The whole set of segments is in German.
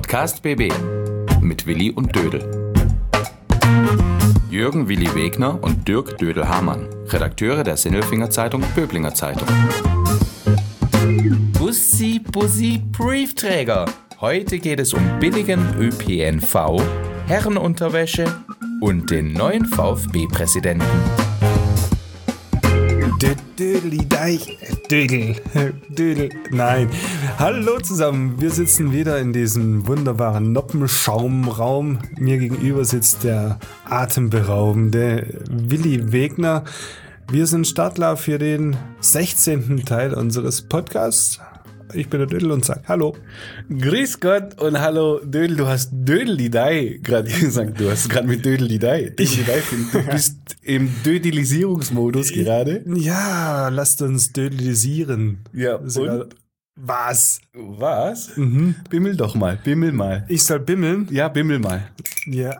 Podcast BB mit Willi und Dödel. Jürgen Willi Wegner und Dirk Dödel-Hamann, Redakteure der Sinnelfinger Zeitung Böblinger Zeitung. Bussi, Bussi, Briefträger. Heute geht es um billigen ÖPNV, Herrenunterwäsche und den neuen VfB-Präsidenten. Dödel, nein. Hallo zusammen, wir sitzen wieder in diesem wunderbaren Noppenschaumraum. Mir gegenüber sitzt der atemberaubende Willi Wegner. Wir sind Startler für den 16. Teil unseres Podcasts. Ich bin der Dödel und sag Hallo. Grüß Gott und hallo Dödel, du hast Dödel-Didei gerade gesagt, du hast gerade mit Dödel-Didei. Du bist im Dödelisierungsmodus gerade. Ja, lasst uns dödelisieren. Ja, und? Was? Was? Bimmel doch mal, bimmel mal. Ich soll bimmeln? Ja, bimmel mal. Ja.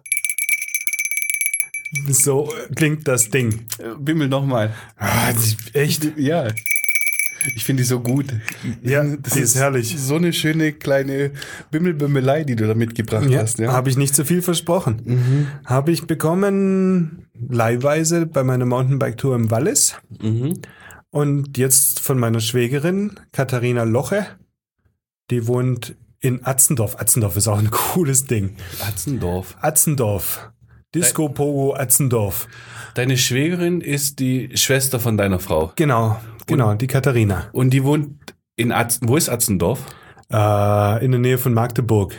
So klingt das Ding. Bimmel noch mal. Echt? Ja. Ich finde die so gut. Ja, die ist herrlich. So eine schöne kleine Bimmelbimmelei, die du da mitgebracht hast. Ja, habe ich nicht zu viel versprochen. Habe ich bekommen leihweise bei meiner Mountainbike-Tour im Wallis. Und jetzt von meiner Schwägerin Katharina Loche. Die wohnt in Atzendorf. Atzendorf ist auch ein cooles Ding. Atzendorf. Disco Pogo Atzendorf. Deine Schwägerin ist die Schwester von deiner Frau. Genau, die Katharina. Und die wohnt in wo ist Atzendorf? In der Nähe von Magdeburg.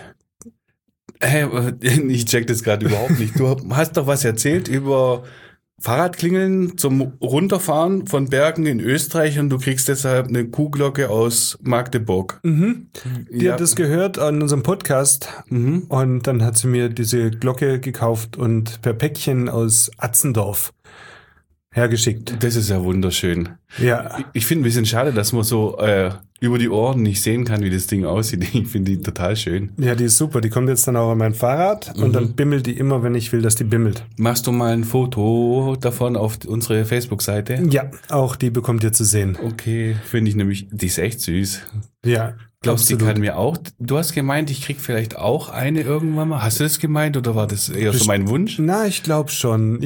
Hey, ich check das gerade überhaupt nicht. Du hast doch was erzählt über Fahrradklingeln zum Runterfahren von Bergen in Österreich und du kriegst deshalb eine Kuhglocke aus Magdeburg. Die hat das gehört an unserem Podcast und dann hat sie mir diese Glocke gekauft und per Päckchen aus Atzendorf hergeschickt. Das ist ja wunderschön. Ja. Ich finde ein bisschen schade, dass man so über die Ohren nicht sehen kann, wie das Ding aussieht. Ich finde die total schön. Ja, die ist super. Die kommt jetzt dann auch an mein Fahrrad und dann bimmelt die immer, wenn ich will, dass die bimmelt. Machst du mal ein Foto davon auf unsere Facebook-Seite? Ja, auch die bekommt ihr zu sehen. Okay, finde ich nämlich, die ist echt süß. Ja. Glaubst du, die kann mir auch? Du hast gemeint, ich krieg vielleicht auch eine irgendwann mal. Hast du das gemeint oder war das eher so mein Wunsch? Na, ich glaube schon.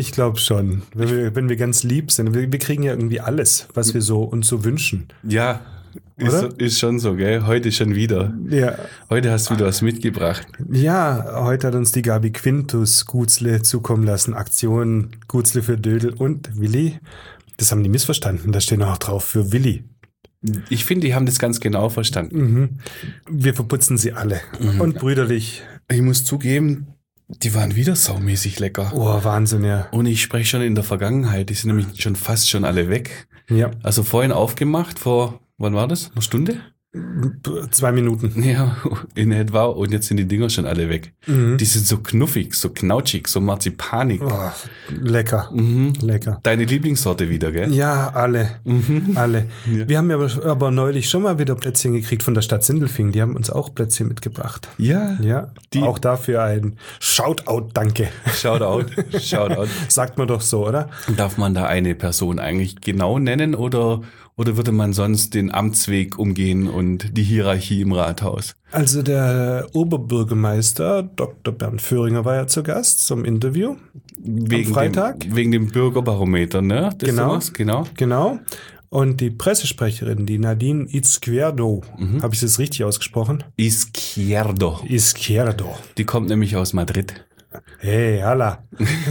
Wenn wir ganz lieb sind. Wir kriegen ja irgendwie alles, was wir uns so wünschen. Ja, ist schon so, gell? Heute schon wieder. Ja. Heute hast du wieder was mitgebracht. Ja, heute hat uns die Gabi Quintus Gutzle zukommen lassen. Aktion Gutzle für Dödel und Willi. Das haben die missverstanden. Da steht noch drauf für Willi. Ich finde, die haben das ganz genau verstanden. Wir verputzen sie alle. Und brüderlich. Ich muss zugeben, die waren wieder saumäßig lecker. Oh, Wahnsinn, ja. Und ich spreche schon in der Vergangenheit. Die sind nämlich schon fast schon alle weg. Ja. Also vorhin aufgemacht, wann war das? Eine Stunde? 2 Minuten. Ja, in etwa. Und jetzt sind die Dinger schon alle weg. Die sind so knuffig, so knautschig, so marzipanig. Oh, lecker. Lecker. Deine Lieblingssorte wieder, gell? Ja, alle. Alle. Ja. Wir haben ja aber neulich schon mal wieder Plätzchen gekriegt von der Stadt Sindelfingen. Die haben uns auch Plätzchen mitgebracht. Ja. Ja. Auch dafür ein Shoutout, danke. Shoutout. Sagt man doch so, oder? Darf man da eine Person eigentlich genau nennen oder würde man sonst den Amtsweg umgehen und die Hierarchie im Rathaus? Also der Oberbürgermeister Dr. Bernd Föhringer war ja zu Gast zum Interview am Freitag. Wegen dem Bürgerbarometer, ne? Genau. Und die Pressesprecherin, die Nadine Izquierdo, habe ich das richtig ausgesprochen? Izquierdo. Die kommt nämlich aus Madrid. Hey, hala.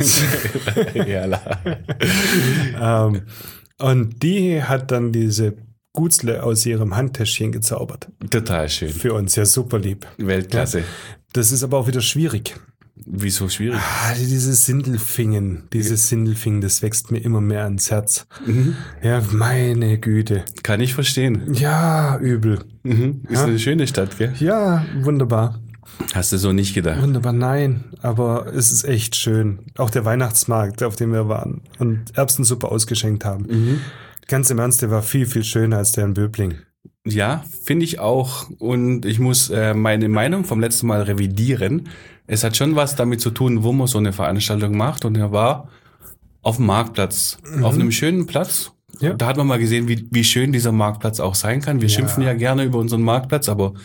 Und die hat dann diese Gutzle aus ihrem Handtäschchen gezaubert. Total schön. Für uns, ja, super lieb. Weltklasse. Ja, das ist aber auch wieder schwierig. Wieso schwierig? Dieses Sindelfingen, das wächst mir immer mehr ans Herz. Ja, meine Güte. Kann ich verstehen. Ja, übel. Ist eine schöne Stadt, gell? Ja, wunderbar. Hast du so nicht gedacht? Wunderbar, nein, aber es ist echt schön. Auch der Weihnachtsmarkt, auf dem wir waren und Erbsensuppe ausgeschenkt haben. Ganz im Ernst, der war viel, viel schöner als der in Böbling. Ja, finde ich auch. Und ich muss meine Meinung vom letzten Mal revidieren. Es hat schon was damit zu tun, wo man so eine Veranstaltung macht. Und er war auf dem Marktplatz, auf einem schönen Platz. Ja. Da hat man mal gesehen, wie schön dieser Marktplatz auch sein kann. Wir schimpfen ja gerne über unseren Marktplatz, aber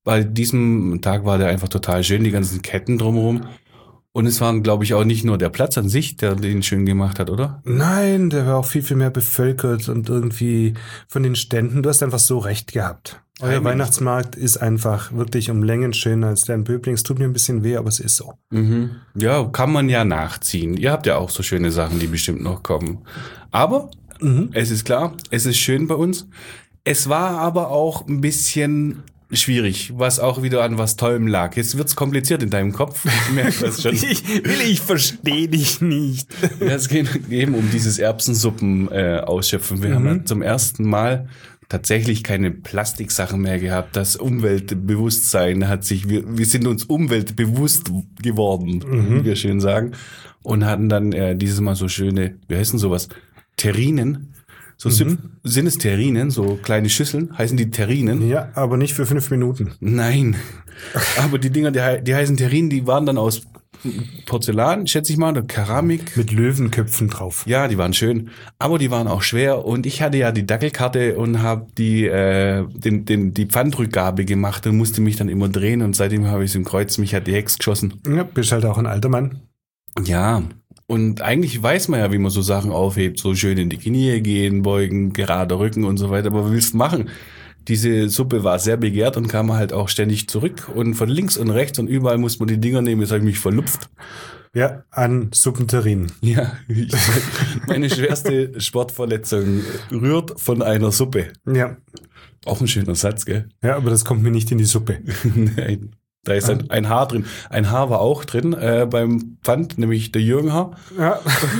bei diesem Tag war der einfach total schön, die ganzen Ketten drumherum. Und es waren, glaube ich, auch nicht nur der Platz an sich, der den schön gemacht hat, oder? Nein, der war auch viel, viel mehr bevölkert und irgendwie von den Ständen, du hast einfach so recht gehabt. Euer Heimlich. Weihnachtsmarkt ist einfach wirklich um Längen schöner als der in Böblingen. Es tut mir ein bisschen weh, aber es ist so. Ja, kann man ja nachziehen. Ihr habt ja auch so schöne Sachen, die bestimmt noch kommen. Aber es ist klar, es ist schön bei uns. Es war aber auch ein bisschen schwierig, was auch wieder an was Tollem lag. Jetzt wird's kompliziert in deinem Kopf. Ich merke das schon. Ich verstehe dich nicht. Ja, es geht eben um dieses Erbsensuppen ausschöpfen. Wir haben ja zum ersten Mal tatsächlich keine Plastiksachen mehr gehabt. Das Umweltbewusstsein hat sich, wir sind uns umweltbewusst geworden, wie wir schön sagen, und hatten dann dieses Mal so schöne, wie heißen sowas? Terrinen. So sind es Terrinen, so kleine Schüsseln, heißen die Terrinen? Ja, aber nicht für 5 Minuten. Nein. Aber die Dinger, die heißen Terrinen, die waren dann aus Porzellan, schätze ich mal, oder Keramik. Mit Löwenköpfen drauf. Ja, die waren schön, aber die waren auch schwer und ich hatte ja die Dackelkarte und habe die Pfandrückgabe gemacht und musste mich dann immer drehen und seitdem habe ich es im Kreuz, mich hat die Hex geschossen. Ja, bist halt auch ein alter Mann. Ja, und eigentlich weiß man ja, wie man so Sachen aufhebt, so schön in die Knie gehen, beugen, gerade Rücken und so weiter, aber was willst du machen? Diese Suppe war sehr begehrt und kam halt auch ständig zurück und von links und rechts und überall muss man die Dinger nehmen, jetzt habe ich mich verlupft. Ja, an Suppenterrinen. Ja, meine schwerste Sportverletzung rührt von einer Suppe. Ja. Auch ein schöner Satz, gell? Ja, aber das kommt mir nicht in die Suppe. Nein. Da ist ein Haar drin. Ein Haar war auch drin beim Pfand, nämlich der Jürgen Haar. Ja.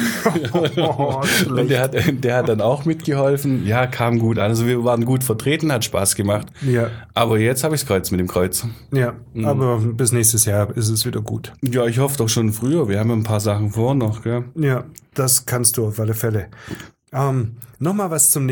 Und der hat dann auch mitgeholfen. Ja, kam gut an. Also wir waren gut vertreten, hat Spaß gemacht. Ja. Aber jetzt habe ich das Kreuz mit dem Kreuz. Ja, aber bis nächstes Jahr ist es wieder gut. Ja, ich hoffe doch schon früher. Wir haben ja ein paar Sachen vor noch, gell? Ja, das kannst du auf alle Fälle. Nochmal was zur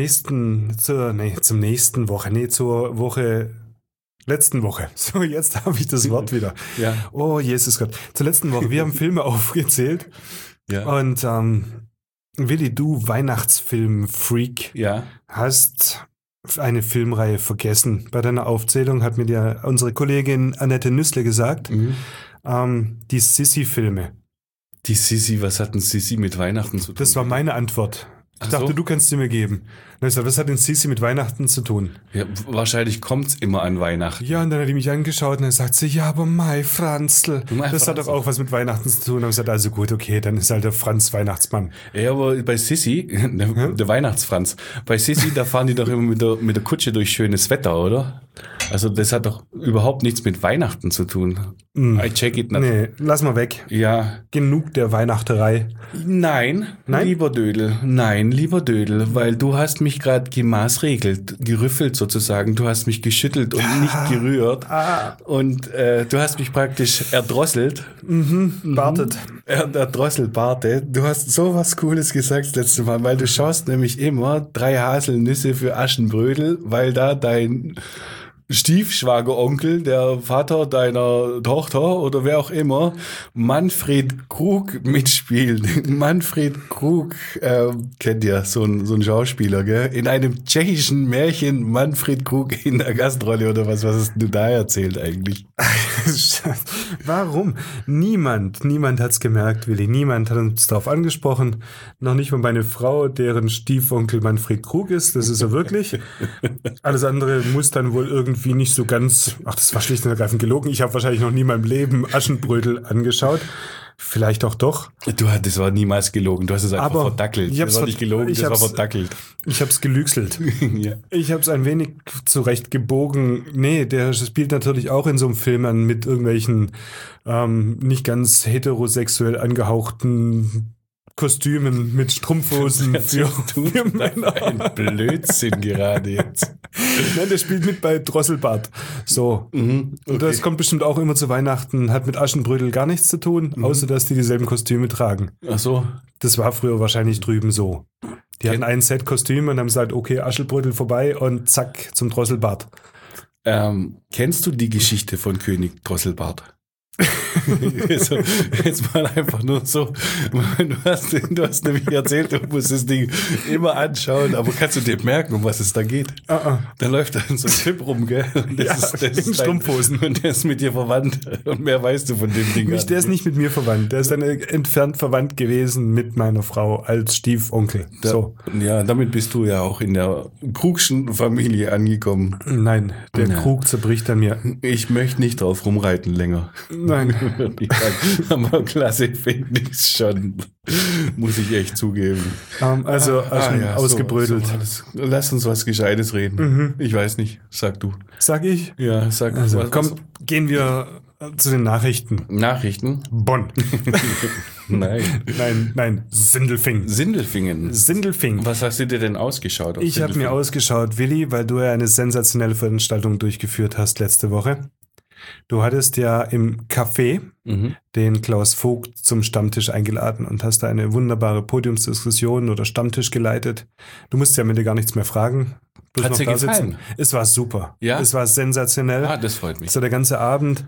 letzten Woche. So, jetzt habe ich das Wort wieder. Ja. Oh, Jesus Gott. Zur letzten Woche. Wir haben Filme aufgezählt. Ja. Und Willi, du Weihnachtsfilm-Freak, hast eine Filmreihe vergessen. Bei deiner Aufzählung hat mir ja unsere Kollegin Annette Nüssle gesagt, die Sissi-Filme. Die Sissi, was hat denn Sissi mit Weihnachten zu tun? Das war meine Antwort. Ich dachte, du kannst sie mir geben. Und ich sagte, was hat denn Sissi mit Weihnachten zu tun? Ja, wahrscheinlich kommt's immer an Weihnachten. Ja, und dann hat die mich angeschaut und dann sagt sie, ja, aber Franzl, das hat doch auch was mit Weihnachten zu tun. Und ich gesagt, also gut, okay, dann ist halt der Franz Weihnachtsmann. Ja, aber bei Sissi, der Weihnachtsfranz, bei Sissi, da fahren die doch immer mit der Kutsche durch schönes Wetter, oder? Also das hat doch überhaupt nichts mit Weihnachten zu tun. I check it not. Nee, lass mal weg. Ja. Genug der Weihnachterei. Nein, lieber Dödel. Nein, lieber Dödel, weil du hast mich gerade gemaßregelt, gerüffelt sozusagen. Du hast mich geschüttelt und nicht gerührt. Und du hast mich praktisch erdrosselt. Bartet. Erdrosselt, Barte. Du hast so was Cooles gesagt das letzte Mal, weil du schaust nämlich immer 3 Haselnüsse für Aschenbrödel, weil da dein Stiefschwageronkel, der Vater deiner Tochter oder wer auch immer, Manfred Krug mitspielt. Manfred Krug, kennt ihr, so ein Schauspieler, gell? In einem tschechischen Märchen Manfred Krug in der Gastrolle oder was hast du da erzählt eigentlich? Warum? Niemand hat's gemerkt, Willi. Niemand hat uns darauf angesprochen. Noch nicht mal meine Frau, deren Stiefonkel Manfred Krug ist. Das ist er wirklich. Alles andere muss dann wohl irgendwie nicht so ganz, das war schlicht und ergreifend gelogen. Ich habe wahrscheinlich noch nie in meinem Leben Aschenbrödel angeschaut. Vielleicht auch doch. Das war niemals gelogen. Du hast es einfach verdackelt. Das war nicht gelogen, das war verdackelt. Ich habe es gelügselt. Ja. Ich habe es ein wenig zurecht gebogen. Nee, der spielt natürlich auch in so einem Film an mit irgendwelchen nicht ganz heterosexuell angehauchten Kostümen mit Strumpfhosen für Männer. Ein Blödsinn gerade jetzt. Nein, der spielt mit bei Drosselbart. So. Okay. Und das kommt bestimmt auch immer zu Weihnachten, hat mit Aschenbrödel gar nichts zu tun, außer dass die dieselben Kostüme tragen. Ach so. Das war früher wahrscheinlich drüben so. Die hatten ein Set Kostüme und haben gesagt, okay, Aschenbrödel vorbei und zack, zum Drosselbart. Kennst du die Geschichte von König Drosselbart? Also, jetzt mal einfach nur so. Du hast nämlich erzählt, du musst das Ding immer anschauen, aber kannst du dir merken, um was es da geht? Da läuft dann so ein Typ rum, gell? Und das in Strumpfhosen. Und der ist mit dir verwandt. Und mehr weißt du von dem Ding Nicht, der ist nicht mit mir verwandt. Der ist dann entfernt verwandt gewesen mit meiner Frau als Stiefonkel. So. Ja, damit bist du ja auch in der Krugschen Familie angekommen. Nein, der Krug zerbricht an mir. Ich möchte nicht drauf rumreiten länger. Nein. Aber klasse finde ich schon. Muss ich echt zugeben. Ausgebrödelt. Lass uns was Gescheites reden. Ich weiß nicht. Sag du. Sag ich? Ja, sag. Also, gehen wir zu den Nachrichten. Nachrichten? Bonn. Nein. Sindelfingen. Sindelfingen. Was hast du dir denn ausgeschaut? Ich habe mir ausgeschaut, Willi, weil du ja eine sensationelle Veranstaltung durchgeführt hast letzte Woche. Du hattest ja im Café den Klaus Vogt zum Stammtisch eingeladen und hast da eine wunderbare Podiumsdiskussion oder Stammtisch geleitet. Du musst ja mit dir gar nichts mehr fragen. Hat's dir gefallen? Es war super. Ja? Es war sensationell. Das freut mich. So der ganze Abend,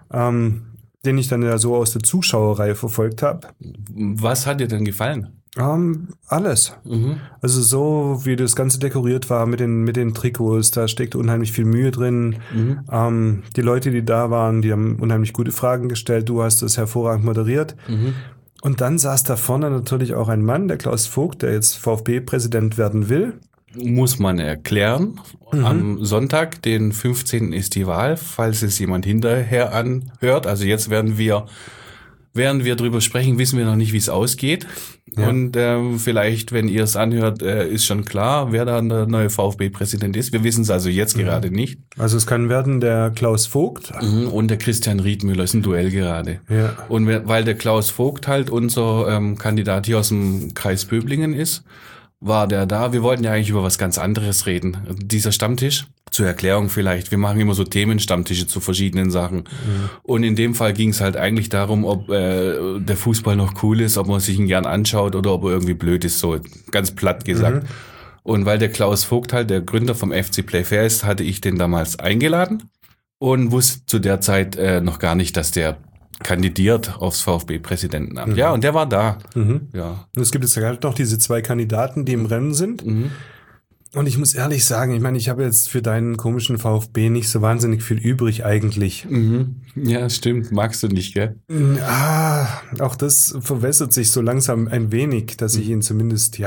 den ich dann ja so aus der Zuschauerreihe verfolgt habe. Was hat dir denn gefallen? Alles. Also so, wie das Ganze dekoriert war mit den Trikots, da steckt unheimlich viel Mühe drin. Die Leute, die da waren, die haben unheimlich gute Fragen gestellt. Du hast das hervorragend moderiert. Und dann saß da vorne natürlich auch ein Mann, der Klaus Vogt, der jetzt VfB-Präsident werden will. Muss man erklären. Am Sonntag, den 15. ist die Wahl, falls es jemand hinterher anhört. Also jetzt während wir drüber sprechen, wissen wir noch nicht, wie es ausgeht. Ja. Und vielleicht, wenn ihr es anhört, ist schon klar, wer da der neue VfB-Präsident ist. Wir wissen es also jetzt gerade nicht. Also es kann werden der Klaus Vogt. Und der Christian Riedmüller, ist ein Duell gerade. Ja. Und weil der Klaus Vogt halt unser Kandidat hier aus dem Kreis Böblingen ist, war der da. Wir wollten ja eigentlich über was ganz anderes reden. Dieser Stammtisch, zur Erklärung vielleicht, wir machen immer so Themenstammtische zu verschiedenen Sachen. Und in dem Fall ging es halt eigentlich darum, ob der Fußball noch cool ist, ob man sich ihn gern anschaut oder ob er irgendwie blöd ist, so ganz platt gesagt. Und weil der Klaus Vogt halt der Gründer vom FC Playfair ist, hatte ich den damals eingeladen und wusste zu der Zeit noch gar nicht, dass der kandidiert aufs VfB-Präsidentenamt. Ja, und der war da. Ja. Und es gibt jetzt halt noch diese 2 Kandidaten, die im Rennen sind. Und ich muss ehrlich sagen, ich meine, ich habe jetzt für deinen komischen VfB nicht so wahnsinnig viel übrig eigentlich. Ja, stimmt. Magst du nicht, gell? Auch das verwässert sich so langsam ein wenig, dass ich ihn zumindest,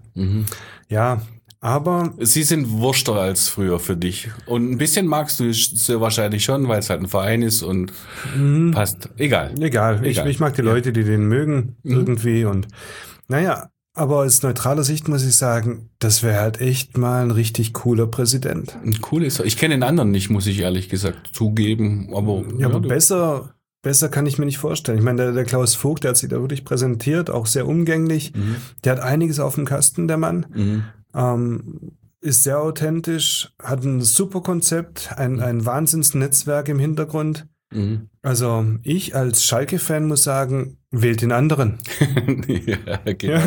aber sie sind wurschter als früher für dich. Und ein bisschen magst du es sehr wahrscheinlich schon, weil es halt ein Verein ist und passt. Egal. Ich mag die Leute, die den mögen irgendwie. Und naja, aber aus neutraler Sicht muss ich sagen, das wäre halt echt mal ein richtig cooler Präsident. Ein cooles. Ich kenne den anderen nicht, muss ich ehrlich gesagt zugeben. Aber besser kann ich mir nicht vorstellen. Ich meine, der Klaus Vogt, der hat sich da wirklich präsentiert, auch sehr umgänglich. Der hat einiges auf dem Kasten, der Mann. Ist sehr authentisch, hat ein super Konzept, ein Wahnsinnsnetzwerk im Hintergrund. Also ich als Schalke-Fan muss sagen, wählt den anderen. Ja, genau.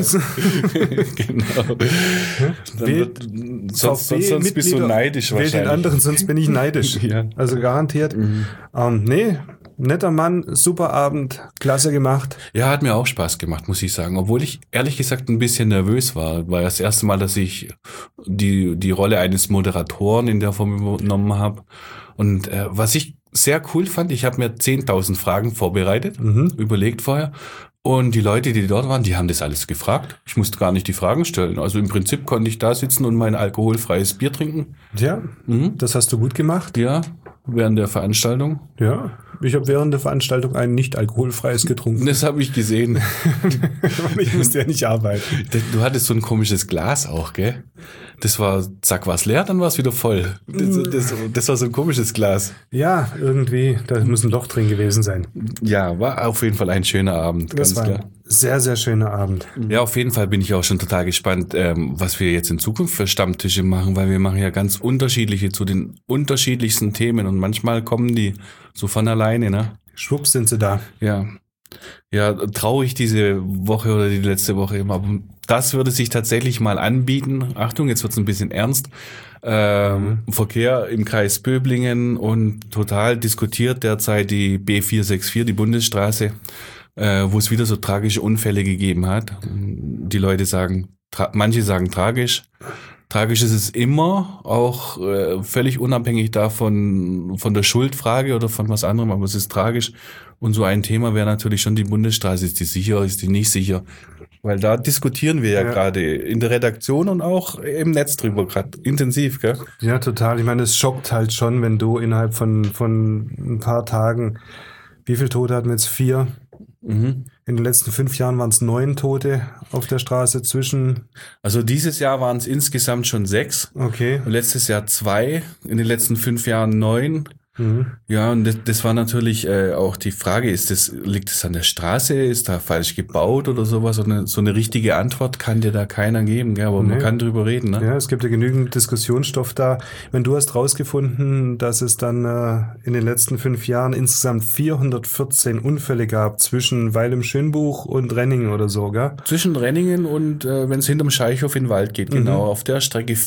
Genau. Sonst bist du neidisch wahrscheinlich. Wählt den anderen, sonst bin ich neidisch. Also garantiert. Netter Mann, super Abend, klasse gemacht. Ja, hat mir auch Spaß gemacht, muss ich sagen. Obwohl ich ehrlich gesagt ein bisschen nervös war. War das erste Mal, dass ich die Rolle eines Moderatoren in der Form übernommen habe. Und was ich sehr cool fand, ich habe mir 10.000 Fragen vorbereitet, überlegt vorher. Und die Leute, die dort waren, die haben das alles gefragt. Ich musste gar nicht die Fragen stellen. Also im Prinzip konnte ich da sitzen und mein alkoholfreies Bier trinken. Ja, das hast du gut gemacht. Ja, während der Veranstaltung. Ja, ich habe während der Veranstaltung ein nicht alkoholfreies getrunken. Das habe ich gesehen. Ich musste ja nicht arbeiten. Du hattest so ein komisches Glas auch, gell? Das war, zack, war es leer, dann war es wieder voll. Das war so ein komisches Glas. Ja, irgendwie, da muss ein Loch drin gewesen sein. Ja, war auf jeden Fall ein schöner Abend, ganz klar. Ein sehr, sehr schöner Abend. Ja, auf jeden Fall bin ich auch schon total gespannt, was wir jetzt in Zukunft für Stammtische machen, weil wir machen ja ganz unterschiedliche zu den unterschiedlichsten Themen und manchmal kommen die so von alleine, ne? Schwupps sind sie da. Ja. Ja, traurig diese Woche oder die letzte Woche immer. Aber das würde sich tatsächlich mal anbieten. Achtung, jetzt wird's ein bisschen ernst. Verkehr im Kreis Böblingen und total diskutiert derzeit die B464, die Bundesstraße, wo es wieder so tragische Unfälle gegeben hat. Die Leute sagen, manche sagen tragisch. Tragisch ist es immer, auch völlig unabhängig davon, von der Schuldfrage oder von was anderem, aber es ist tragisch. Und so ein Thema wäre natürlich schon die Bundesstraße. Ist die sicher, ist die nicht sicher? Weil da diskutieren wir ja gerade in der Redaktion und auch im Netz drüber, gerade intensiv, gell? Ja, total. Ich meine, es schockt halt schon, wenn du innerhalb von ein paar Tagen, wie viele Tote hatten wir jetzt? 4? In den letzten 5 Jahren waren es 9 Tote auf der Straße zwischen. Also dieses Jahr waren es insgesamt schon 6. Okay. Und letztes Jahr 2. In den letzten 5 Jahren 9. Ja, und das war natürlich auch die Frage, liegt es an der Straße, ist da falsch gebaut oder sowas? So eine richtige Antwort kann dir da keiner geben, gell? Aber man kann drüber reden, ne? Ja, es gibt ja genügend Diskussionsstoff da. Wenn du hast rausgefunden, dass es dann in den letzten 5 Jahren insgesamt 414 Unfälle gab zwischen Weil im Schönbuch und Renningen oder so, gell? Zwischen Renningen und wenn es hinterm Scheichhof in den Wald geht, genau, auf der Strecke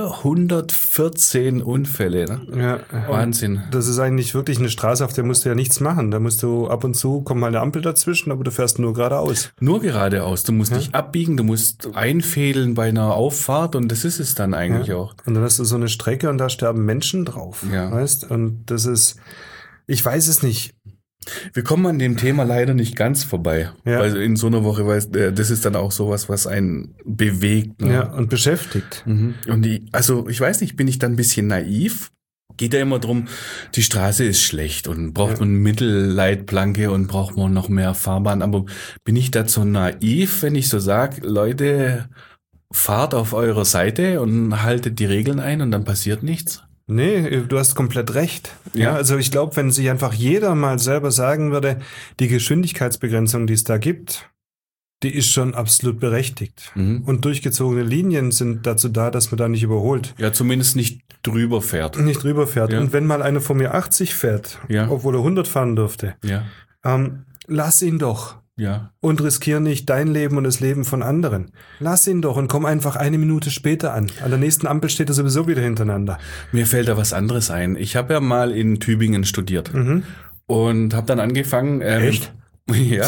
414 Unfälle, ne? Ja. Wahnsinn. Das ist eigentlich wirklich eine Straße, auf der musst du ja nichts machen. Da musst du ab und zu, kommt mal eine Ampel dazwischen, aber du fährst nur geradeaus. Nur geradeaus. Du musst nicht abbiegen, du musst einfädeln bei einer Auffahrt und das ist es dann eigentlich auch. Und dann hast du so eine Strecke und da sterben Menschen drauf, weißt? Und das ist, ich weiß es nicht. Wir kommen an dem Thema leider nicht ganz vorbei. Ja. Weil in so einer Woche, weil das ist dann auch sowas, was einen bewegt. Ne? Ja, und beschäftigt. Und ich weiß nicht, bin ich dann ein bisschen naiv? Geht ja immer drum, die Straße ist schlecht und braucht man Mittelleitplanke und braucht man noch mehr Fahrbahn. Aber bin ich dazu naiv, wenn ich so sage, Leute, fahrt auf eurer Seite und haltet die Regeln ein und dann passiert nichts? Nee, du hast komplett recht. Ja, also ich glaube, wenn sich einfach jeder mal selber sagen würde, die Geschwindigkeitsbegrenzung, die es da gibt, die ist schon absolut berechtigt. Und durchgezogene Linien sind dazu da, dass man da nicht überholt. Ja, zumindest nicht drüber fährt. Nicht drüber fährt. Ja. Und wenn mal einer vor mir 80 fährt, obwohl er 100 fahren dürfte, lass ihn doch. Ja. Und riskier nicht dein Leben und das Leben von anderen. Lass ihn doch und komm einfach 1 Minute später an. An der nächsten Ampel steht er sowieso wieder hintereinander. Mir fällt da was anderes ein. Ich habe ja mal in Tübingen studiert und habe dann angefangen. Echt? Ja.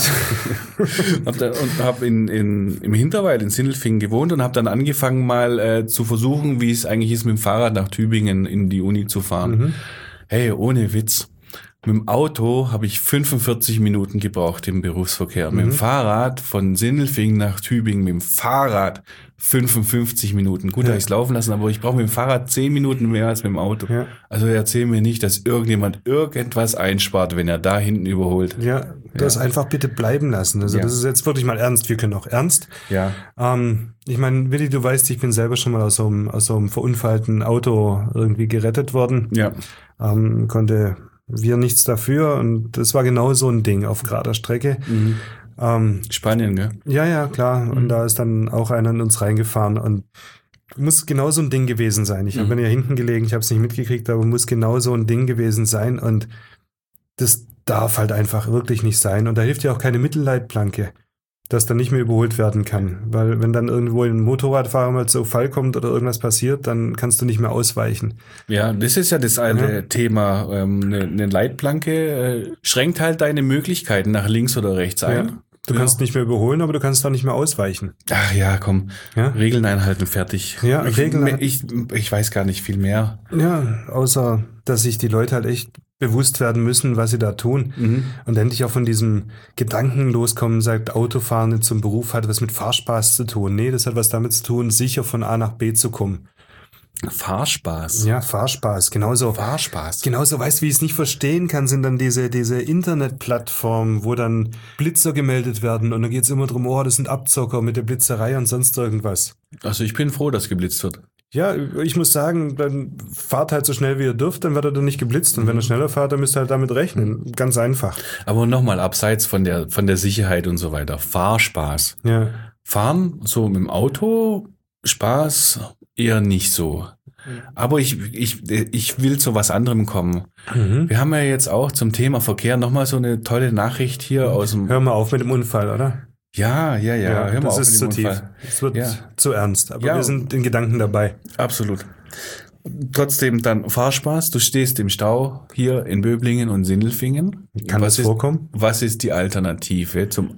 Habe im Hinterwald in Sindelfingen gewohnt und habe dann angefangen mal zu versuchen, wie es eigentlich ist, mit dem Fahrrad nach Tübingen in die Uni zu fahren. Hey, ohne Witz. Mit dem Auto habe ich 45 Minuten gebraucht im Berufsverkehr. Mit dem Fahrrad von Sindelfingen nach Tübingen, mit dem Fahrrad 55 Minuten. Gut, habe ich es laufen lassen, aber ich brauche mit dem Fahrrad 10 Minuten mehr als mit dem Auto. Ja. Also erzähl mir nicht, dass irgendjemand irgendwas einspart, wenn er da hinten überholt. Ja, das einfach bitte bleiben lassen. Also das ist jetzt wirklich mal ernst. Wir können auch ernst. Ja. Ich meine, Willi, du weißt, ich bin selber schon mal aus so einem verunfallten Auto irgendwie gerettet worden. Ja. Konnte wir nichts dafür und das war genau so ein Ding auf gerader Strecke. Spanien, gell? Ja, klar. Und da ist dann auch einer in uns reingefahren und muss genau so ein Ding gewesen sein. Ich bin ja hinten gelegen, ich habe es nicht mitgekriegt, aber muss genau so ein Ding gewesen sein und das darf halt einfach wirklich nicht sein. Und da hilft ja auch keine Mittelleitplanke, dass dann nicht mehr überholt werden kann. Weil wenn dann irgendwo ein Motorradfahrer mal zu Fall kommt oder irgendwas passiert, dann kannst du nicht mehr ausweichen. Ja, das ist ja das eine Thema. Eine Leitplanke schränkt halt deine Möglichkeiten nach links oder rechts ein. Ja. Du kannst nicht mehr überholen, aber du kannst auch nicht mehr ausweichen. Ach ja, komm. Ja? Regeln einhalten, fertig. Ja, Regeln. Ich weiß gar nicht viel mehr. Ja, außer, dass sich die Leute halt echt bewusst werden müssen, was sie da tun. Und endlich auch von diesem Gedanken loskommen, sagt, Autofahren zum Beruf hat was mit Fahrspaß zu tun. Nee, das hat was damit zu tun, sicher von A nach B zu kommen. Fahrspaß? Ja, Fahrspaß, genauso. Fahrspaz. Genauso, weißt du, wie ich es nicht verstehen kann, sind dann diese Internetplattformen, wo dann Blitzer gemeldet werden und dann geht es immer drum, das sind Abzocker mit der Blitzerei und sonst irgendwas. Also ich bin froh, dass geblitzt wird. Ja, ich muss sagen, dann fahrt halt so schnell wie ihr dürft, dann wird er dann nicht geblitzt. Und wenn er schneller fährt, dann müsst ihr halt damit rechnen. Ganz einfach. Aber nochmal, abseits von der Sicherheit und so weiter. Fahrspaß. Ja. Fahren so mit dem Auto, Spaß eher nicht so. Aber ich will zu was anderem kommen. Wir haben ja jetzt auch zum Thema Verkehr nochmal so eine tolle Nachricht hier aus dem... Hör mal auf mit dem Unfall, oder? Ja, hör mal das auf ist mit zu dem tief. Unfall. Es wird Ja. zu ernst, aber Ja. wir sind in Gedanken dabei. Absolut. Trotzdem dann Fahrspaß. Du stehst im Stau hier in Böblingen und Sindelfingen. Kann das vorkommen? Was ist die Alternative zum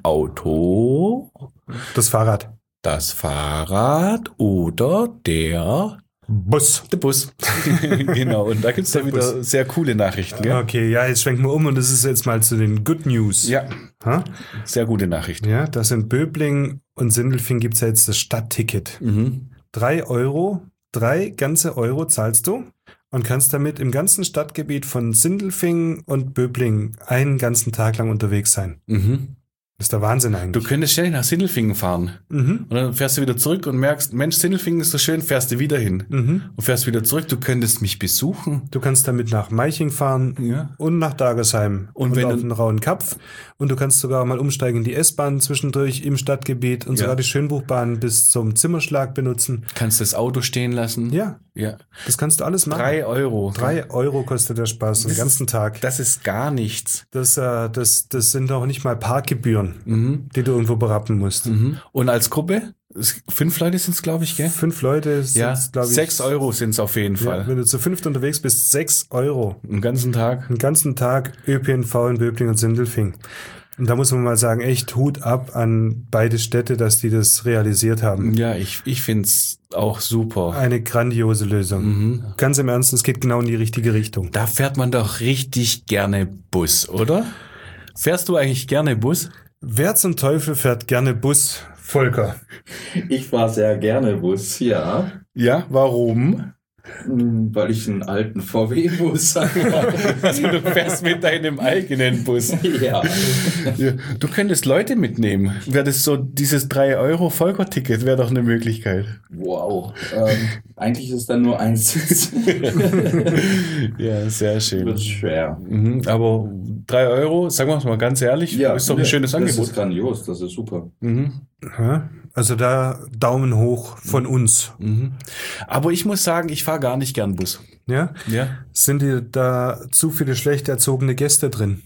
Auto? Das Fahrrad. Das Fahrrad oder der Bus. Bus. Genau, und da gibt's da Der wieder Bus. sehr coole Nachrichten. Gell? Okay, ja, jetzt schwenken wir um und das ist jetzt mal zu den Good News. Ja, Ha? sehr gute Nachrichten. Ja, das in Böblingen und Sindelfingen gibt es ja jetzt das Stadtticket. 3 Euro, 3 ganze Euro zahlst du und kannst damit im ganzen Stadtgebiet von Sindelfingen und Böblingen einen ganzen Tag lang unterwegs sein. Das ist der Wahnsinn Du eigentlich. könntest schnell nach Sindelfingen fahren. Und dann fährst du wieder zurück und merkst, Mensch, Sindelfingen ist so schön, fährst du wieder hin. Und fährst wieder zurück, du könntest mich besuchen. Du kannst damit nach Meiching fahren Ja. und nach Dagersheim Und wenn auf du- den Rauenkapf. Und du kannst sogar mal umsteigen in die S-Bahn zwischendurch im Stadtgebiet und Ja. sogar die Schönbuchbahn bis zum Zimmerschlag benutzen. Kannst das Auto stehen lassen. Ja, Ja. das kannst du alles machen. 3 Euro. 3 Euro kostet der Spaß den ganzen Tag. Das ist gar nichts. Das sind doch nicht mal Parkgebühren, die du irgendwo berappen musst. Und als Gruppe? 5 Leute sind es, glaube ich, gell? 5 Leute sind, Ja, glaube ich. 6 Euro sind es auf jeden Ja, Fall. wenn du zu 5 unterwegs bist, 6 Euro. Den ganzen Tag. Den ganzen Tag ÖPNV in Böblingen und Sindelfingen. Und da muss man mal sagen, echt Hut ab an beide Städte, dass die das realisiert haben. Ja, ich finde es auch super. Eine grandiose Lösung. Ganz im Ernst, es geht genau in die richtige Richtung. Da fährt man doch richtig gerne Bus, oder? Fährst du eigentlich gerne Bus? Wer zum Teufel fährt gerne Bus? Volker. Ich fahre sehr gerne Bus, ja. Ja, warum? Weil ich einen alten VW-Bus habe. Also du fährst mit deinem eigenen Bus. Ja. Ja, du könntest Leute mitnehmen. Wäre das so, dieses 3-Euro-Volker-Ticket wäre doch eine Möglichkeit. Wow. Eigentlich ist dann nur ein Sitz. Ja, sehr schön. Wird schwer. Aber 3 Euro, sagen wir es mal ganz ehrlich, ist doch ein schönes Das Angebot. ist grandios, das ist super. Ja, also da Daumen hoch von uns. Aber ich muss sagen, ich fahre gar nicht gern Bus. Ja? Ja? Sind dir da zu viele schlecht erzogene Gäste drin?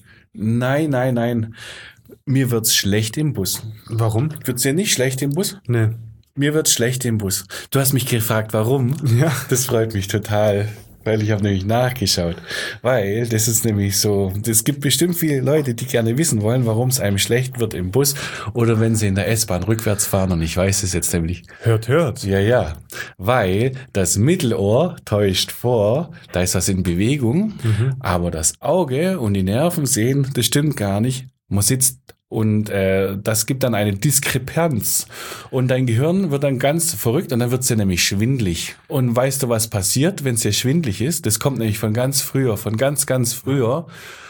Nein. Mir wird's schlecht im Bus. Warum? Wird's dir nicht schlecht im Bus? Nee. Mir wird's schlecht im Bus. Du hast mich gefragt, warum? Ja. Das freut mich total, weil ich habe nämlich nachgeschaut. Weil das ist nämlich so, es gibt bestimmt viele Leute, die gerne wissen wollen, warum es einem schlecht wird im Bus oder wenn sie in der S-Bahn rückwärts fahren und ich weiß es jetzt nämlich. Hört. Ja, weil das Mittelohr täuscht vor, da ist was in Bewegung, aber das Auge und die Nerven sehen, das stimmt gar nicht. Man sitzt und das gibt dann eine Diskrepanz und dein Gehirn wird dann ganz verrückt und dann wird es dir nämlich schwindlig. Und weißt du, was passiert, wenn es dir schwindlig ist? Das kommt nämlich von ganz früher, von ganz früher.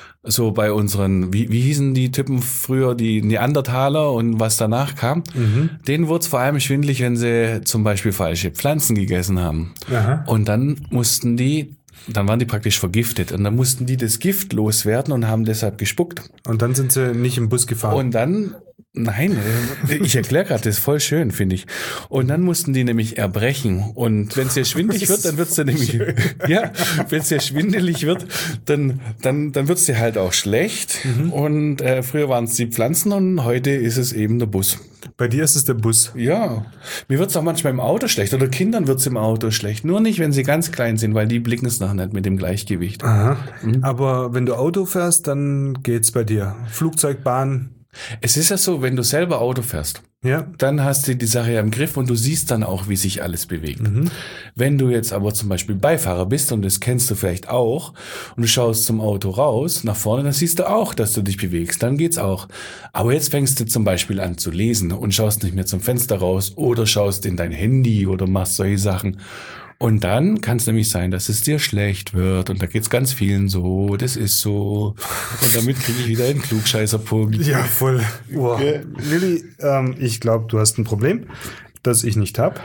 So bei unseren, wie hießen die Typen früher, die Neandertaler und was danach kam, denen wurde es vor allem schwindlig, wenn sie zum Beispiel falsche Pflanzen gegessen haben. Aha. Und dann waren die praktisch vergiftet und dann mussten die das Gift loswerden und haben deshalb gespuckt. Und dann sind sie nicht im Bus gefahren. Und dann, nein, ich erkläre gerade, das ist voll schön, finde ich. Und dann mussten die nämlich erbrechen. Und wenn es dir schwindelig wird, dann wird es dir nämlich, ja, wenn es dir schwindelig wird, dann wird es dir halt auch schlecht. Und früher waren es die Pflanzen und heute ist es eben der Bus. Bei dir ist es der Bus. Ja, mir wird es auch manchmal im Auto schlecht oder Kindern wird es im Auto schlecht. Nur nicht, wenn sie ganz klein sind, weil die blicken es noch nicht mit dem Gleichgewicht. Aha. Aber wenn du Auto fährst, dann geht's bei dir. Flugzeug, Bahn. Es ist ja so, wenn du selber Auto fährst, Ja. dann hast du die Sache ja im Griff und du siehst dann auch, wie sich alles bewegt. Wenn du jetzt aber zum Beispiel Beifahrer bist, und das kennst du vielleicht auch, und du schaust zum Auto raus, nach vorne, dann siehst du auch, dass du dich bewegst, dann geht's auch. Aber jetzt fängst du zum Beispiel an zu lesen und schaust nicht mehr zum Fenster raus oder schaust in dein Handy oder machst solche Sachen. Und dann kann es nämlich sein, dass es dir schlecht wird. Und da geht's ganz vielen so, das ist so. Und damit kriege ich wieder einen Klugscheißerpunkt. Ja, voll. Wow. Lilly, ich glaube, du hast ein Problem, das ich nicht habe.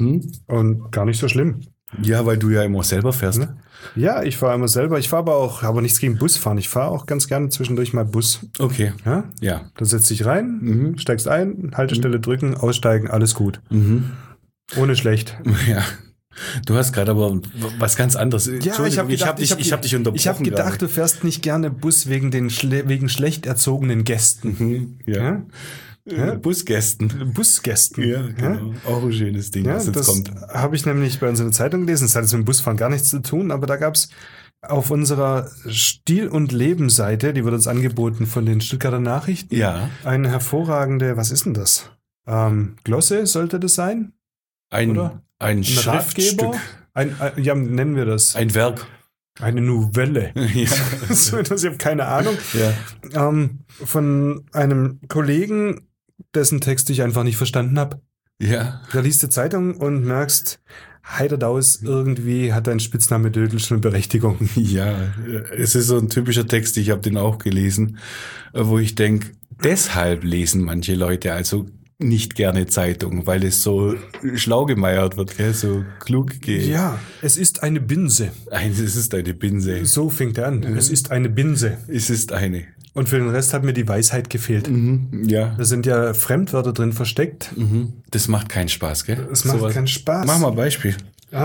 Und gar nicht so schlimm. Ja, weil du ja immer selber fährst. Ja, ich fahre immer selber. Ich fahre aber nichts gegen Busfahren. Ich fahre auch ganz gerne zwischendurch mal Bus. Okay. Ja? Ja. Da setzt dich rein, steigst ein, Haltestelle drücken, aussteigen, alles gut. Ohne schlecht. Ja. Du hast gerade aber was ganz anderes. Ja, ich habe hab dich unterbrochen. Ich habe gedacht, du fährst nicht gerne Bus wegen schlecht erzogenen Gästen. Ja. Busgästen. Busgästen. Ja, genau. Auch ein schönes Ding, Ja, was jetzt das kommt. habe ich nämlich bei uns in der Zeitung gelesen. Das hat jetzt mit dem Busfahren gar nichts zu tun, aber da gab es auf unserer Stil- und Lebensseite, die wird uns angeboten von den Stuttgarter Nachrichten, Ja. eine hervorragende, was ist denn das? Glosse sollte das sein? Oder? Ein Schriftstück. Ja, nennen wir das. Ein Werk. Eine Novelle. Ja. So etwas, ich habe keine Ahnung. Ja. Von einem Kollegen, dessen Text ich einfach nicht verstanden habe. Ja. Da liest die Zeitung und merkst, Heiderdaus, irgendwie hat dein Spitzname Dödel schon eine Berechtigung. Ja, es ist so ein typischer Text, ich habe den auch gelesen, wo ich denke, deshalb lesen manche Leute also nicht gerne Zeitung, weil es so schlau gemeiert wird, gell? So klug geht. Ja, es ist eine Binse. Es ist eine Binse. So fängt er an. Es ist eine Binse. Es ist eine. Und für den Rest hat mir die Weisheit gefehlt. Ja. Da sind ja Fremdwörter drin versteckt. Das macht keinen Spaß, gell? Das macht keinen Spaß. Mach mal ein Beispiel.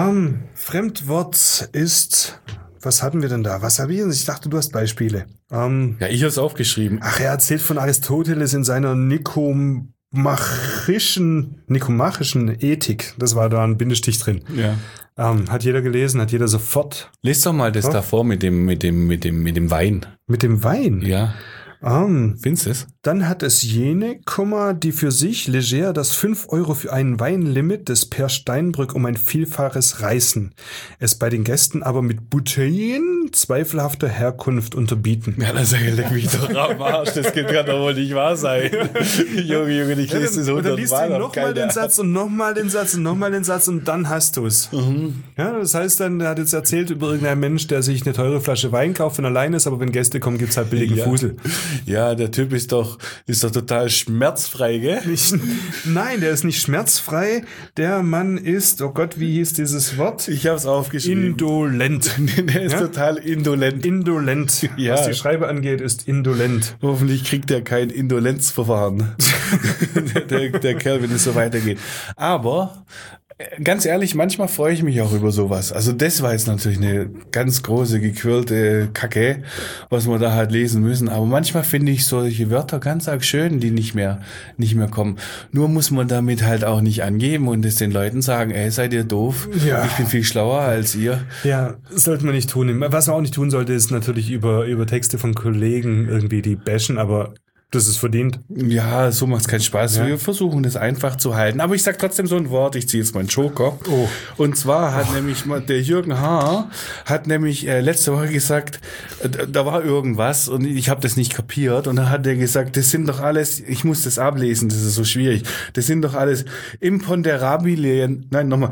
Fremdwort ist... Was hatten wir denn da? Was habe ich denn? Ich dachte, du hast Beispiele. Ja, ich habe es aufgeschrieben. Ach, er erzählt von Aristoteles in seiner nikomachischen Ethik. Das war da ein Bindestrich drin. Ja. Hat jeder gelesen, hat jeder sofort. Lies doch mal das davor mit dem Wein. Mit dem Wein? Ja. Findest du es? Dann hat es jene, die für sich leger das 5 € für einen Weinlimit des Per Steinbrück um ein Vielfaches reißen, es bei den Gästen aber mit Bouteillen zweifelhafter Herkunft unterbieten. Ja, das leck mich doch am Arsch, das kann doch wohl nicht wahr sein. Junge, ich lese das 100 Mal. Und dann liest du nochmal den Satz und nochmal den Satz und nochmal den Satz und dann hast du es. Ja, das heißt dann, er hat jetzt erzählt über irgendeinen Mensch, der sich eine teure Flasche Wein kauft, wenn er allein ist, aber wenn Gäste kommen, gibt's halt billigen Fusel. Ja, der Typ ist doch total schmerzfrei, gell? Nein, der ist nicht schmerzfrei. Der Mann ist, oh Gott, wie hieß dieses Wort? Ich habe es aufgeschrieben. Indolent. Der ist total indolent. Indolent. Ja. Was die Schreibe angeht, ist indolent. Hoffentlich kriegt er kein Indolenzverfahren. der Kerl, wenn es so weitergeht. Aber ganz ehrlich, manchmal freue ich mich auch über sowas. Also das war jetzt natürlich eine ganz große, gequirlte Kacke, was wir da halt lesen müssen. Aber manchmal finde ich solche Wörter ganz arg schön, die nicht mehr kommen. Nur muss man damit halt auch nicht angeben und es den Leuten sagen, ey, seid ihr doof? Ja. Ich bin viel schlauer als ihr. Ja, das sollte man nicht tun. Was man auch nicht tun sollte, ist natürlich über Texte von Kollegen irgendwie die bashen, aber das ist verdient. Ja, so macht's keinen Spaß. Ja. Wir versuchen das einfach zu halten. Aber ich sag trotzdem so ein Wort. Ich ziehe jetzt meinen Joker. Oh. Und zwar hat nämlich der Jürgen Haar hat nämlich letzte Woche gesagt, da war irgendwas und ich habe das nicht kapiert. Und dann hat er gesagt, das sind doch alles, ich muss das ablesen, das ist so schwierig. Das sind doch alles Imponderabilien. Nein, nochmal.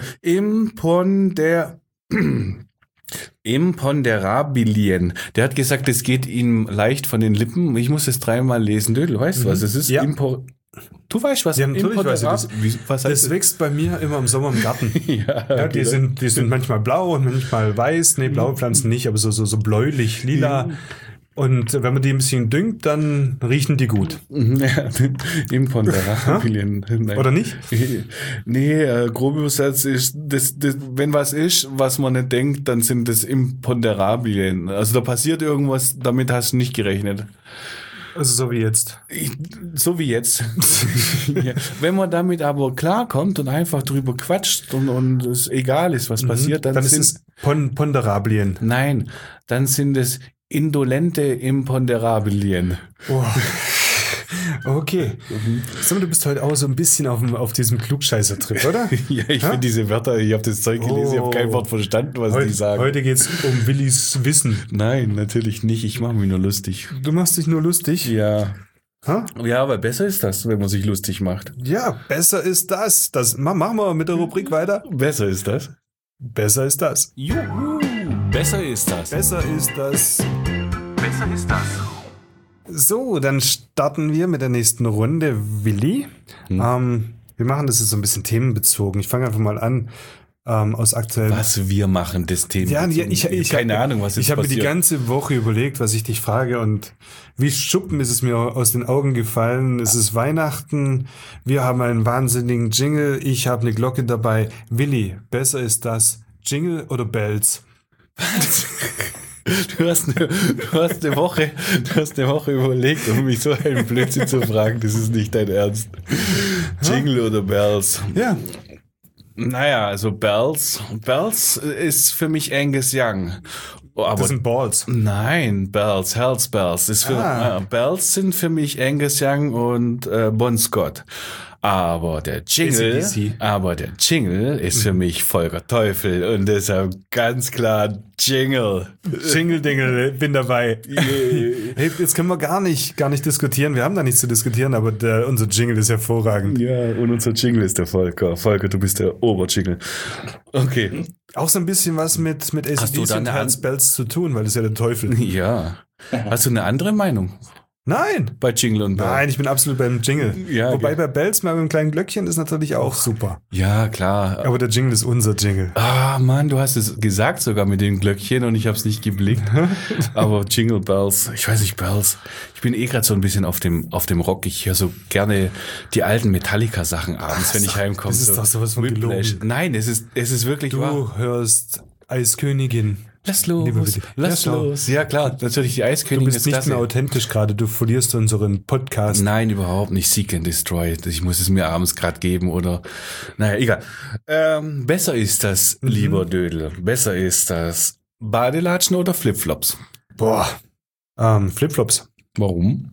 Imponderabilien. Der hat gesagt, es geht ihm leicht von den Lippen. Ich muss es 3-mal lesen. Dödel, weißt du was? Es ist Ja. Du weißt, was Ja, natürlich weiß ich das. Was heißt Das wächst bei mir immer im Sommer im Garten. Ja, Die sind manchmal blau und manchmal weiß. Nee, blaue Pflanzen nicht, aber so bläulich, lila. Und wenn man die ein bisschen düngt, dann riechen die gut. Ja, Imponderabilien. Oder nicht? Nee, grob übersetzt ist, das, wenn was ist, was man nicht denkt, dann sind das Imponderabilien. Also da passiert irgendwas, damit hast du nicht gerechnet. Also so wie jetzt. So wie jetzt. Ja. Wenn man damit aber klarkommt und einfach drüber quatscht und es egal ist, was passiert, dann ist es Ponderabilien. Nein, dann sind es indolente Imponderabilien. Oh. Okay. Sag mal, du bist heute auch so ein bisschen auf diesem Klugscheißer-Trip, oder? Ja, ich finde diese Wörter, ich habe das Zeug gelesen, ich habe kein Wort verstanden, was die sagen. Heute geht's um Willis Wissen. Nein, natürlich nicht. Ich mache mich nur lustig. Du machst dich nur lustig? Ja. Ha? Ja, aber besser ist das, wenn man sich lustig macht. Ja, besser ist das. Machen wir mit der Rubrik weiter. Besser ist das. Besser ist das. Juhu, besser ist das. Besser ist das. Besser ist das. So, dann starten wir mit der nächsten Runde, Willi. Wir machen das jetzt so ein bisschen themenbezogen. Ich fange einfach mal an. aus aktuellen... Was wir machen, das Thema. Ja, ich keine Ahnung, was jetzt Ich habe mir passiert. die ganze Woche überlegt, was ich dich frage, und wie Schuppen ist es mir aus den Augen gefallen. Es ist Weihnachten, wir haben einen wahnsinnigen Jingle, ich habe eine Glocke dabei. Willi, besser ist das Jingle oder Bells? Du hast eine Woche überlegt, um mich so einen Blödsinn zu fragen. Das ist nicht dein Ernst. Jingle oder Bells? Ja. Naja, also Bells ist für mich Angus Young. Aber Das sind Balls. nein, Bells, Hells Bells. Bells sind für mich Angus Young und Bon Scott. Aber der Jingle ist für mich Volker Teufel und deshalb ganz klar Jingle. Jingle-Dingle, bin dabei. Hey, jetzt können wir gar nicht diskutieren. Wir haben da nichts zu diskutieren, aber unser Jingle ist hervorragend. Ja, und unser Jingle ist der Volker. Volker, du bist der Oberjingle. Okay. Auch so ein bisschen was mit Hast du AC/DC da und eine Hells Bells zu tun, weil das ist ja der Teufel. Ja. Hast du eine andere Meinung Nein! bei Jingle und Bells? Nein, ich bin absolut beim Jingle. Ja, Wobei okay. bei Bells mal mit einem kleinen Glöckchen ist natürlich auch super. Ja, klar. Aber der Jingle ist unser Jingle. Ah, Mann, du hast es gesagt sogar mit den Glöckchen und ich habe es nicht geblickt. Aber Jingle Bells, ich weiß nicht, Bells. Ich bin gerade so ein bisschen auf dem Rock. Ich höre so gerne die alten Metallica-Sachen abends, wenn ich heimkomme. das ist doch sowas von Whiplash. gelogen. Nein, es ist wirklich wahr. Du hörst Eiskönigin. Lass Lieber los, Willi. lass Ja, schau. los. Ja, klar, natürlich die Du Eiskönigin bist ist nicht klasse. mehr authentisch gerade. Du verlierst unseren Podcast. Nein, überhaupt nicht. Seek and Destroy. Ich muss es mir abends gerade geben oder... Naja, egal. Besser ist das, lieber Dödel. Besser ist das Badelatschen oder Flipflops? Boah. Flipflops. Warum?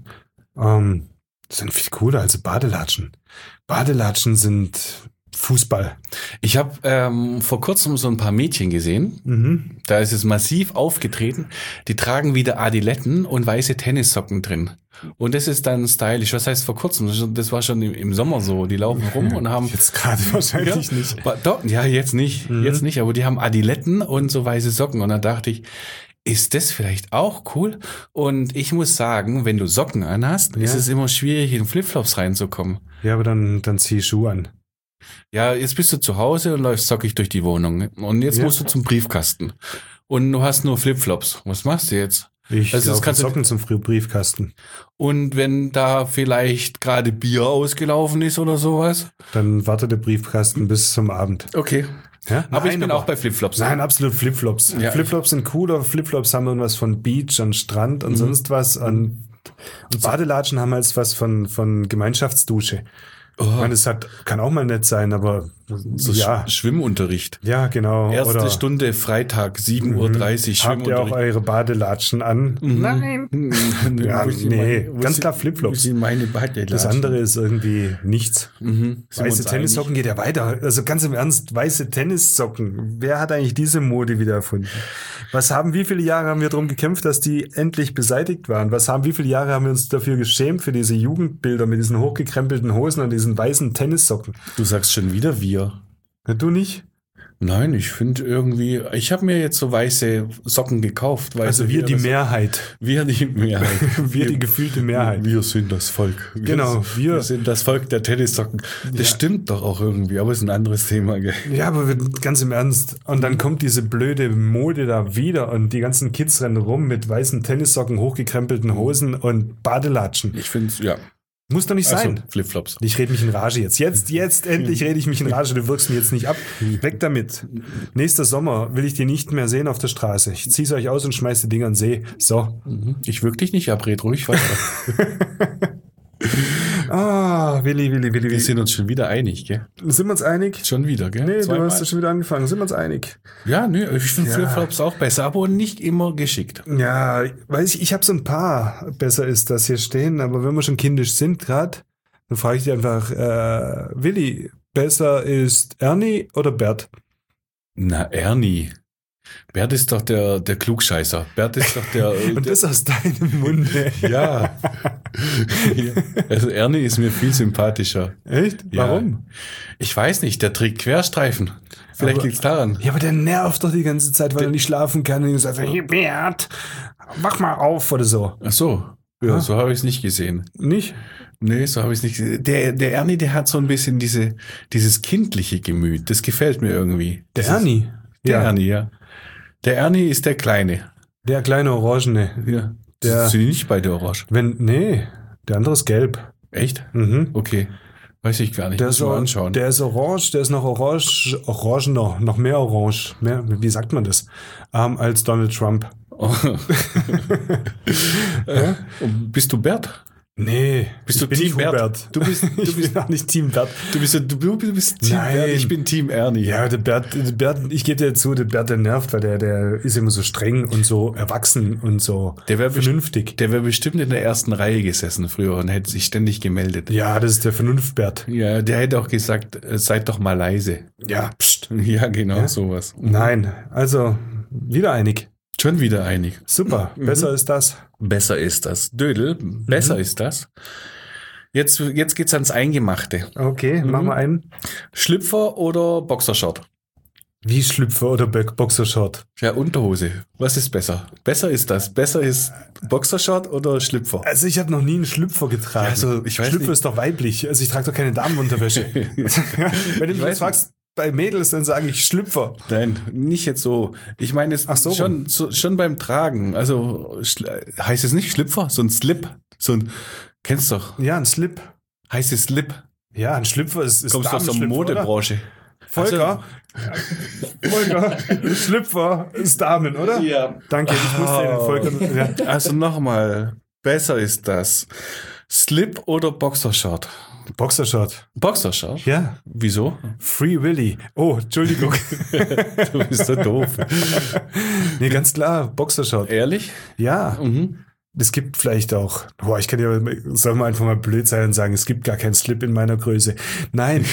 Sind viel cooler als Badelatschen. Badelatschen sind Fußball. Ich habe vor kurzem so ein paar Mädchen gesehen. Da ist es massiv aufgetreten. Die tragen wieder Adiletten und weiße Tennissocken drin. Und das ist dann stylisch. Was heißt vor kurzem? Das war schon im Sommer so. Die laufen rum und haben... Jetzt gerade wahrscheinlich ja, nicht. Doch, ja, jetzt nicht. Jetzt nicht. Aber die haben Adiletten und so weiße Socken. Und dann dachte ich, ist das vielleicht auch cool? Und ich muss sagen, wenn du Socken anhast, ist es immer schwierig, in Flipflops reinzukommen. Ja, aber dann zieh Schuhe an. Ja, jetzt bist du zu Hause und läufst zockig durch die Wohnung. Und jetzt musst du zum Briefkasten. Und du hast nur Flipflops. Was machst du jetzt? Ich Also das laufe kannst du- Socken zum Briefkasten. Und wenn da vielleicht gerade Bier ausgelaufen ist oder sowas? Dann wartet der Briefkasten bis zum Abend. Okay. Ja? Aber ich Nein, bin auch bei Flipflops. Nein, absolut Flipflops. Ja. Flipflops sind cooler. Flipflops haben irgendwas von Beach und Strand und sonst was. Und Badelatschen haben halt was von Gemeinschaftsdusche. Ich meine, es kann auch mal nett sein, aber So ja. Schwimmunterricht. Ja, genau. Erste Oder Stunde Freitag, 7:30 Uhr habt ihr auch Schwimmunterricht. eure Badelatschen an? Nein. Ja, nee, ganz klar Flipflops. Meine Badelatschen. Das andere ist irgendwie nichts. Sind wir Weiße uns Tennissocken geht ja weiter. Also ganz im Ernst, weiße Tennissocken. Wer hat eigentlich diese Mode wieder erfunden? Wie viele Jahre haben wir darum gekämpft, dass die endlich beseitigt waren? Wie viele Jahre haben wir uns dafür geschämt, für diese Jugendbilder mit diesen hochgekrempelten Hosen und diesen weißen Tennissocken? Du sagst schon wieder wir. Ja, du nicht? Nein, ich finde irgendwie, ich habe mir jetzt so weiße Socken gekauft. Also wir die Mehrheit. Wir die Mehrheit. Wir die gefühlte Mehrheit. Wir sind das Volk. Genau, wir- wir sind das Volk der Tennissocken. Das stimmt doch auch irgendwie, aber ist ein anderes Thema. Gell? Ja, aber ganz im Ernst. Und dann kommt diese blöde Mode da wieder und die ganzen Kids rennen rum mit weißen Tennissocken, hochgekrempelten Hosen und Badelatschen. Ich finde ja. Muss doch nicht sein. Also, Flipflops. Ich rede mich in Rage jetzt. Jetzt endlich rede ich mich in Rage. Du wirkst mir jetzt nicht ab. Weg damit. Nächster Sommer will ich die nicht mehr sehen auf der Straße. Ich zieh's euch aus und schmeiß die Dinger in den See. So. Ich wirklich nicht abrede, ruhig weiter. Willi. Wir sind uns schon wieder einig, gell? Sind wir uns einig? Schon wieder, gell? Nee, du Zweimal. hast ja schon wieder angefangen. Sind wir uns einig? Ja, nö, ich finde Ja. Flipflops auch besser, aber nicht immer geschickt. Ja, weiß ich habe so ein paar besser ist das hier stehen, aber wenn wir schon kindisch sind gerade, dann frage ich dich einfach, Willi, besser ist Ernie oder Bert? Na, Ernie. Bert ist doch der Klugscheißer. Bert ist doch der... Und das aus deinem Munde. ja. Also Ernie ist mir viel sympathischer. Echt? Ja. Warum? Ich weiß nicht, der trägt Querstreifen. Vielleicht Aber- liegt's daran. Ja, aber der nervt doch die ganze Zeit, weil er nicht schlafen kann und sagt, hey Bert, wach mal auf oder so. Ach so. Ja, so habe ich es nicht gesehen. Nicht? Nee, so habe ich es nicht gesehen. Der Ernie, der hat so ein bisschen dieses kindliche Gemüt. Das gefällt mir irgendwie. Der Ernie? Der Ernie, ja. Der Ernie ist der Kleine. Der kleine Orangene. Ja. Der- Sind die nicht beide orange? Nee, der andere ist gelb. Echt? Mhm. Okay. Weiß ich gar nicht. Der Muss ist, ich mal anschauen. der ist orange, der ist noch orangener, noch mehr orange. Wie sagt man das? Als Donald Trump. Und bist du Bert? Nee, Bist ich du bin Team nicht Bert? Hubert. Du bist Ich bin auch nicht Team Bert. Du bist Team Nein. Bert, ich bin Team Ernie. Ja, der Bert, ich gebe dir zu, der Bert, der nervt, weil der ist immer so streng und so erwachsen und so Der wär vernünftig. Der wäre bestimmt in der ersten Reihe gesessen früher und hätte sich ständig gemeldet. Ja, das ist der Vernunftbert. Ja, der hätte auch gesagt, seid doch mal leise. Ja, pst. Ja, genau, Ja? sowas. Nein, also wieder einig. Schon wieder einig. Super, besser ist das. Besser ist das. Dödel, besser ist das. Jetzt geht's ans Eingemachte. Okay, machen wir einen. Schlüpfer oder Boxershort? Wie Schlüpfer oder Boxershort? Ja, Unterhose. Was ist besser? Besser ist das. Besser ist Boxershort oder Schlüpfer? Also ich habe noch nie einen Schlüpfer getragen. Ja, also, ich weiß Schlüpfer nicht. ist doch weiblich. Also ich trage doch keine Damenunterwäsche. Wenn du mich weiß jetzt fragst, bei Mädels, dann sage ich Schlüpfer. Nein, nicht jetzt so. Ich meine jetzt Ach so. schon beim Tragen. Also heißt es nicht Schlüpfer, so ein Slip. So ein, kennst doch. Ja, ein Slip. Heißt es Slip. Ja, ein Schlüpfer ist Kommst du aus der Damenschlüpfer, oder? Modebranche. Volker, Volker, Schlüpfer ist Damen, oder? Ja. Danke, ich wusste den Volker. Ja. Also nochmal, besser ist das. Slip oder Boxershort? Boxershort. Boxershort? Ja. Wieso? Free Willy. Oh, Entschuldigung. Du bist so doof. Nee, ganz klar, Boxershort. Ehrlich? Ja. Mhm. Es gibt vielleicht auch, ich kann ja, soll man einfach mal blöd sein und sagen, es gibt gar keinen Slip in meiner Größe. Nein.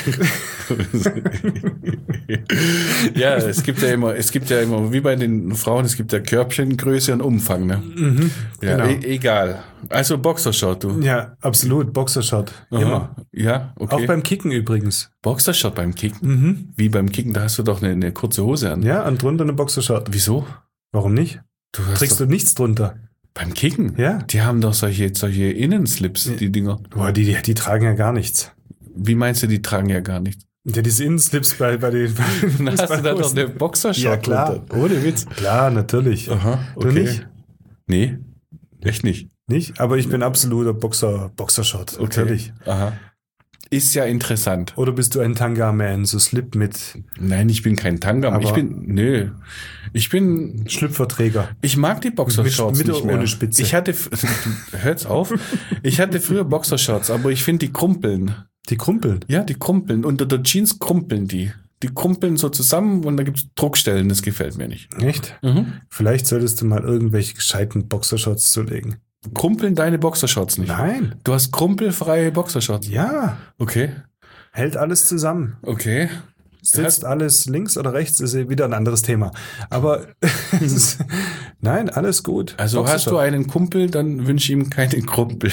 Ja, es gibt ja immer, wie bei den Frauen, es gibt ja Körbchen, Größe und Umfang, ne? Ja, genau. Egal. Also Boxershort, du. Ja, absolut, Boxershort. Immer. Aha. Ja, okay. Auch beim Kicken übrigens. Boxershort beim Kicken? Wie beim Kicken, da hast du doch eine kurze Hose an. Ja, und drunter eine Boxershort. Wieso? Warum nicht? Du hast Trägst doch, du nichts drunter? beim Kicken? Ja. Die haben doch solche Innenslips, die Dinger. Boah, die tragen ja gar nichts. Wie meinst du, die tragen ja gar nichts? Ja, diese Innenslips bei den Dann hast du da doch eine Boxershort Ja, klar. drunter. Ohne Witz. Klar, natürlich. Aha, Du nicht? Nee, echt nicht. Nicht? Aber ich bin absoluter Boxershort. Natürlich. Aha. Ist ja interessant. Oder bist du ein Tanga-Man, so Slip mit Nein, ich bin kein Tanga. Aber- Schlüpferträger? Ich mag die Boxershorts Mit nicht oder mehr. ohne Spitze? Hört's auf. Ich hatte früher Boxershorts, aber ich finde die krumpeln. Die Krumpeln. Ja, die krumpeln. Unter der Jeans krumpeln die. Die krumpeln so zusammen und da gibt's Druckstellen. Das gefällt mir nicht. Echt? Mhm. Vielleicht solltest du mal irgendwelche gescheiten Boxershorts zulegen. Krumpeln deine Boxershorts nicht? Nein. Du hast krumpelfreie Boxershorts? Ja. Okay. Hält alles zusammen. Okay. Sitzt alles links oder rechts, ist wieder ein anderes Thema. Aber nein, alles gut. Also hast du Boxershort. einen Kumpel, dann wünsche ich ihm keinen Kumpel.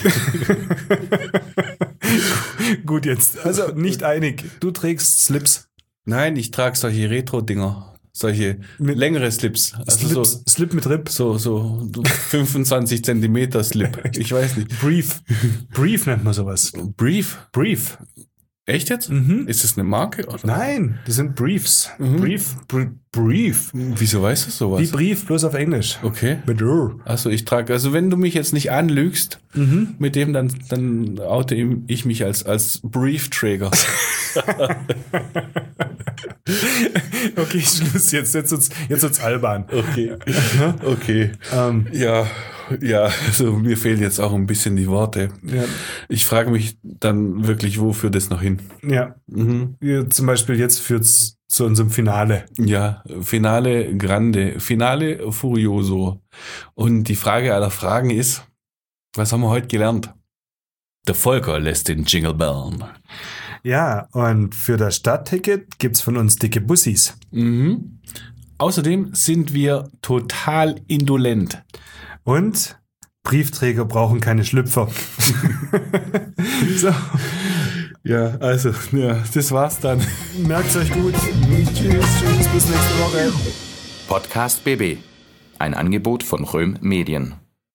Gut jetzt. Also nicht einig. Du trägst Slips. Nein, ich trage solche Retro-Dinger. Solche Mit- längere Slips. Also Slip mit Rip. so 25 Zentimeter Slip. Ich weiß nicht. Brief. Brief nennt man sowas. Brief? Brief. Echt jetzt? Ist das eine Marke? Oder? Nein, das sind Briefs. Brief. Wieso weißt du sowas? Wie Brief, bloß auf Englisch. Okay. Mit R. Also wenn du mich jetzt nicht anlügst mit dem, dann oute ich mich als Briefträger. Okay, Schluss jetzt. Jetzt wird's albern. Okay. Okay. Ja, also mir fehlen jetzt auch ein bisschen die Worte. Ja. Ich frage mich dann wirklich, wo führt das noch hin? Ja. Ja, zum Beispiel jetzt führt's zu unserem Finale. Ja, Finale Grande, Finale Furioso. Und die Frage aller Fragen ist, was haben wir heute gelernt? Der Volker lässt den Jingle bellen. Ja, und für das Stadtticket gibt's von uns dicke Bussis. Außerdem sind wir total indolent. Und Briefträger brauchen keine Schlüpfer. So, Ja, also, ja, das war's dann. merkt's euch gut. Tschüss, bis nächste Woche. Podcast BB. Ein Angebot von Röhm Medien.